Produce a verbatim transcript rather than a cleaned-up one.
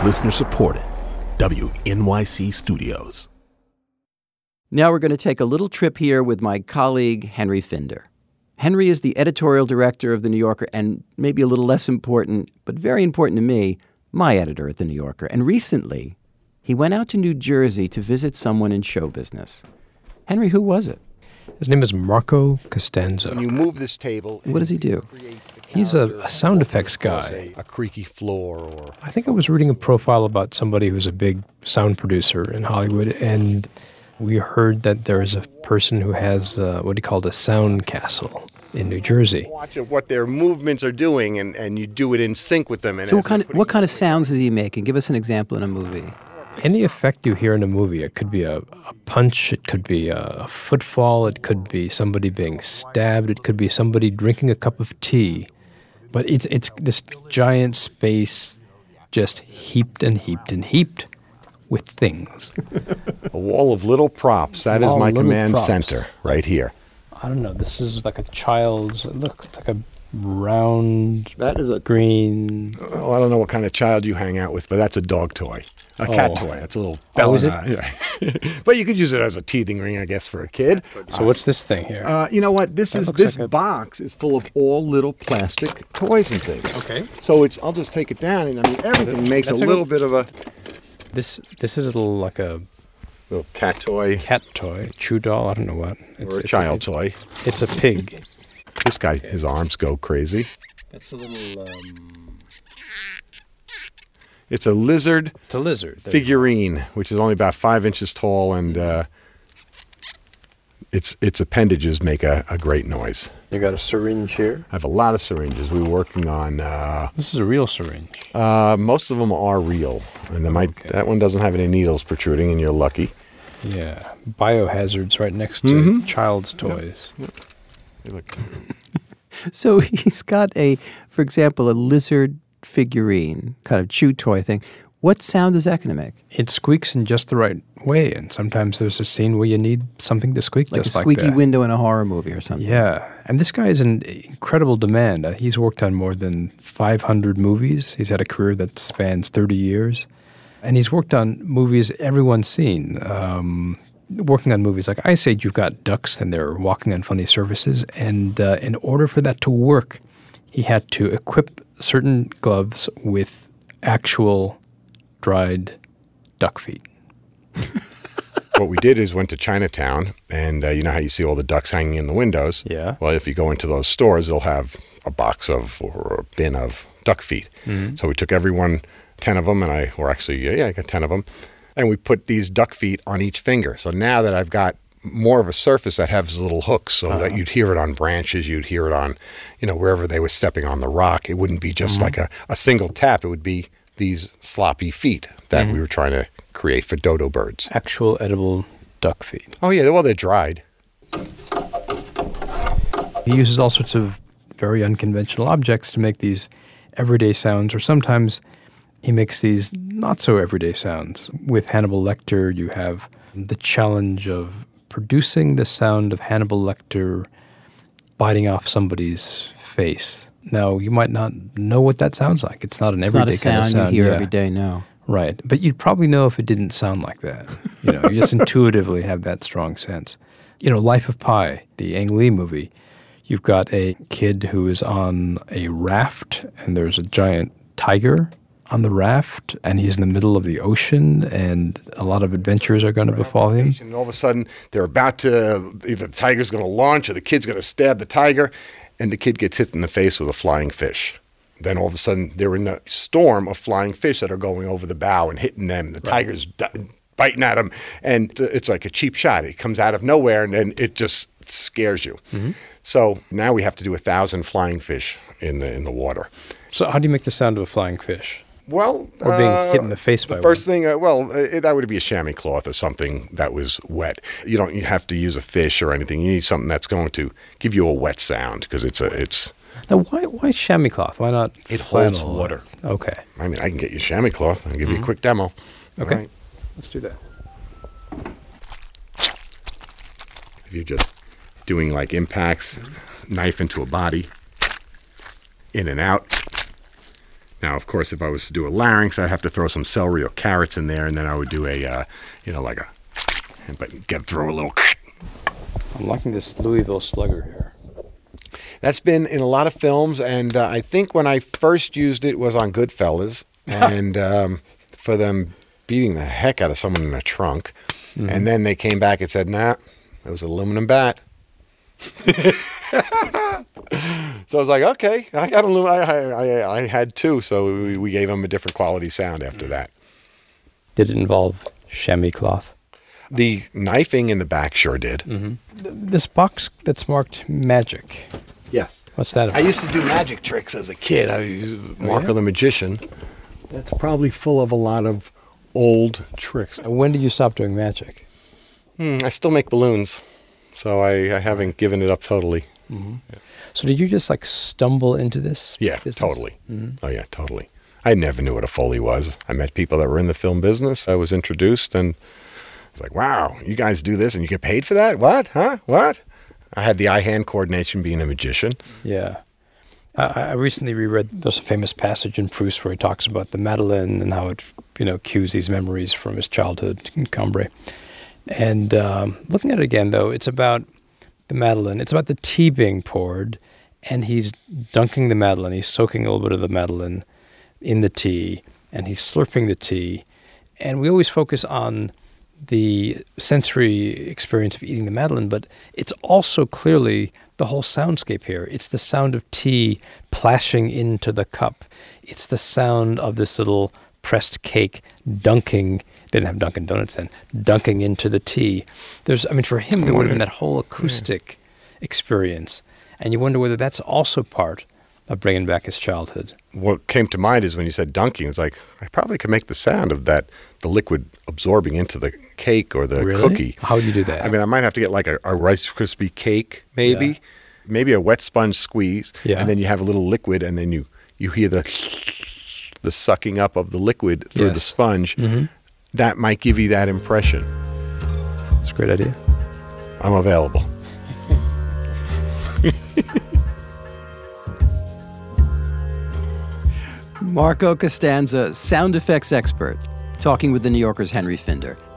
Listener supported. W N Y C Studios. Now we're going to take a little trip here with my colleague, Henry Finder. Henry is the editorial director of The New Yorker, and maybe a little less important, but very important to me, my editor at The New Yorker. And recently, he went out to New Jersey to visit someone in show business. Henry, who was it? His name is Marco Costanzo. When you move this table... What does he do? He's a, a sound effects guy. A, a creaky floor or... I think I was reading a profile about somebody who's a big sound producer in Hollywood, and we heard that there is a person who has uh, what he called a sound castle in New Jersey. Watch what their movements are doing, and, and you do it in sync with them. And so what kind, of, what kind of sounds is he making? Give us an example in a movie. Any effect you hear in a movie, it could be a, a punch, it could be a footfall, it could be somebody being stabbed, it could be somebody drinking a cup of tea. But it's it's this giant space just heaped and heaped and heaped with things. A wall of little props. That is my command props. center right here. I don't know. This is like a child's. Look, it's like a round. That is a green. Oh, I don't know what kind of child you hang out with, but that's a dog toy, a cat oh. toy. That's a little. Oh, is it? Yeah. But you could use it as a teething ring, I guess, for a kid. So uh, what's this thing here? Uh, you know what? This that is this like a... box is full of all little plastic toys and things. Okay. So it's. I'll just take it down, and I mean everything makes a little a... bit of a. This this is a little like a. Little cat toy. Cat toy. Chew doll. I don't know what. It's, or a it's child a, toy. It's, it's a pig. This guy, his arms go crazy. That's a little... Um... It's a lizard. It's a lizard. There figurine, which is only about five inches tall, and uh, its its appendages make a, a great noise. You got a syringe here? I have a lot of syringes. We're working on... Uh, this is a real syringe. Uh, most of them are real. And they might, okay. That one doesn't have any needles protruding, and you're lucky. Yeah. Biohazards right next to mm-hmm. child's toys. Yep. Yep. Look. So he's got a, for example, a lizard figurine, kind of chew toy thing. What sound is that going to make? It squeaks in just the right way, and sometimes there's a scene where you need something to squeak like just like that. Like a squeaky window in a horror movie or something. Yeah, and this guy is in incredible demand. Uh, he's worked on more than five hundred movies. He's had a career that spans thirty years, and he's worked on movies everyone's seen. Um, working on movies like Ice Age, you've got ducks, and they're walking on funny surfaces, and uh, in order for that to work, he had to equip certain gloves with actual dried duck feet. What we did is went to Chinatown, and uh, you know how you see all the ducks hanging in the windows? Yeah. Well, if you go into those stores, they'll have a box of or a bin of duck feet. Mm-hmm. So we took everyone, ten of them, and I, or actually, yeah, I got ten of them, and we put these duck feet on each finger. So now that I've got more of a surface that has little hooks so uh-huh. that you'd hear it on branches, you'd hear it on, you know, wherever they were stepping on the rock. It wouldn't be just mm-hmm. like a, a single tap. It would be these sloppy feet that mm-hmm. we were trying to create for dodo birds. Actual edible duck feet. Oh, yeah. Well, they're dried. He uses all sorts of very unconventional objects to make these everyday sounds, or sometimes he makes these not-so-everyday sounds. With Hannibal Lecter, you have the challenge of producing the sound of Hannibal Lecter biting off somebody's face. Now, you might not know what that sounds like. It's not an it's everyday not a kind of sound sound you hear yeah. every day, no. Right. But you'd probably know if it didn't sound like that. You know, you just intuitively have that strong sense. You know, Life of Pi, the Ang Lee movie, you've got a kid who is on a raft, and there's a giant tiger on the raft, and he's in the middle of the ocean, and a lot of adventures are going to befall him. And all of a sudden, they're about to, either the tiger's going to launch or the kid's going to stab the tiger, and the kid gets hit in the face with a flying fish. Then all of a sudden, they're in the storm of flying fish that are going over the bow and hitting them. The right. tiger's d- biting at them, and it's like a cheap shot. It comes out of nowhere, and then it just scares you. Mm-hmm. So now we have to do a thousand flying fish in the in the water. So how do you make the sound of a flying fish? Well, or being uh, hit in the face by the first one. thing. Uh, well, uh, that would be a chamois cloth or something that was wet. You don't you have to use a fish or anything. You need something that's going to give you a wet sound because it's a it's. Now, why why chamois cloth? Why not? It flannel? holds water. Okay. I mean, I can get you chamois cloth. I'll give mm-hmm. you a quick demo. Okay. Right. Let's do that. If you're just doing like impacts, knife into a body, in and out. Now, of course, if I was to do a larynx, I'd have to throw some celery or carrots in there, and then I would do a, uh, you know, like a, but get throw a little. I'm liking this Louisville Slugger here. That's been in a lot of films, and uh, I think when I first used it was on Goodfellas, and um, for them beating the heck out of someone in a trunk, mm-hmm. and then they came back and said, "Nah, it was an aluminum bat." So I was like, okay, I got a little, I, I, I had two, so we, we gave them a different quality sound after that. Did it involve chamois cloth? The knifing in the back sure did. Mm-hmm. Th- this box that's marked magic. Yes. What's that about? I used to do magic tricks as a kid. I used Marco Oh, yeah? the Magician. That's probably full of a lot of old tricks. When did you stop doing magic? Hmm, I still make balloons, so I, I haven't given it up totally. Mm-hmm. Yeah. So did you just like stumble into this? Yeah, business? totally. Mm-hmm. Oh, yeah, totally. I never knew what a Foley was. I met people that were in the film business. I was introduced, and I was like, wow, you guys do this and you get paid for that? What? Huh? What? I had the eye-hand coordination being a magician. Yeah. I, I recently reread there's a famous passage in Proust where he talks about the Madeleine and how it, you know, cues these memories from his childhood in Cambrai. And um, looking at it again, though, it's about the Madeleine. It's about the tea being poured, and he's dunking the Madeleine. He's soaking a little bit of the Madeleine in the tea, and he's slurping the tea. And we always focus on the sensory experience of eating the Madeleine, but it's also clearly the whole soundscape here. It's the sound of tea plashing into the cup. It's the sound of this little pressed cake dunking, they didn't have Dunkin' Donuts then, dunking into the tea. There's, I mean, for him, there would have been that whole acoustic yeah. experience. And you wonder whether that's also part of bringing back his childhood. What came to mind is when you said dunking, it was like, I probably could make the sound of that, the liquid absorbing into the cake or the really? cookie. How would you do that? I mean, I might have to get like a, a Rice Krispie cake, maybe, yeah. maybe a wet sponge squeeze, yeah. and then you have a little liquid, and then you, you hear the the sucking up of the liquid through yes. the sponge. Mm-hmm. That might give you that impression. That's a great idea. I'm available. Marco Costanza, sound effects expert, talking with the New Yorker's Henry Finder.